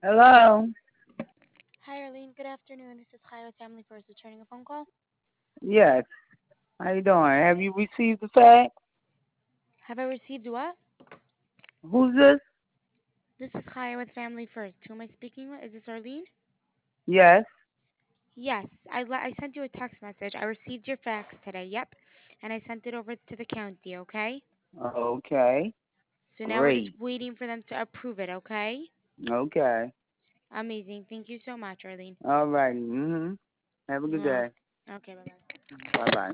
Hello? Hi, Arlene. Good afternoon. This is Chaya with Family First, returning a phone call. Yes. How you doing? Have you received the fax? Have I received what? Who's this? This is Chaya with Family First. Who am I speaking with? Is this Arlene? Yes. Yes. I sent you a text message. I received your fax today. Yep. And I sent it over to the county, okay? Okay. So now we're just Great. waiting for them to approve it, okay? Okay. Amazing. Thank you so much, Arlene. All righty. Have a good Uh, day. okay, bye bye. Bye bye.